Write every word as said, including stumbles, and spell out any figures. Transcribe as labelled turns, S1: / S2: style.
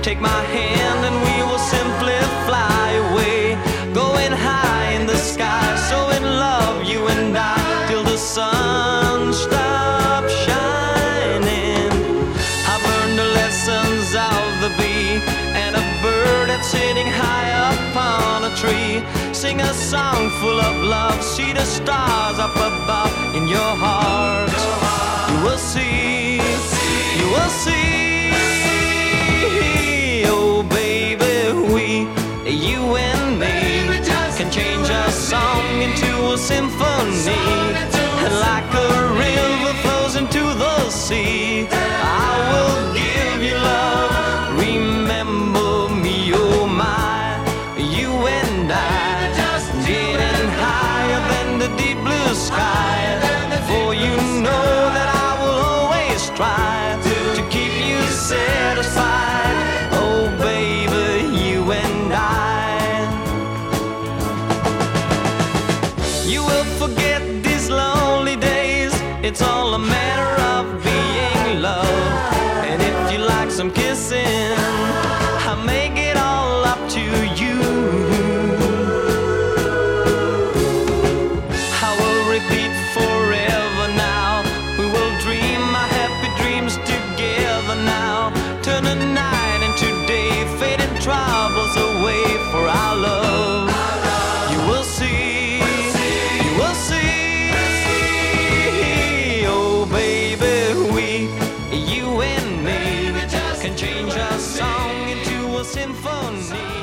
S1: Take my hand and we will simply fly away, going high in the sky, so in love, you and I, till the sun stops shining. I've learned the lessons of the bee and a bird that's sitting high up on a tree. Sing a song full of love, see the stars up above in your heart. You will see, you will see. Oh baby, we, you and me, can change a song into a symphony. And like a river flows into the sea, I will give you love. Remember me, oh my, you and I, getting higher than the deep blue sky. For you know that I will always try to keep you satisfied. Oh baby, you and I. You will forget these lonely days, it's all a matter of being loved. And if you like some kissing, I'll make it all up to you. I will repeat forever now, we will dream our happy dreams together now. Turn the night into day, fading troubles away for our love. You will see, you will see. Oh baby, we, you and me, can change a song into a symphony.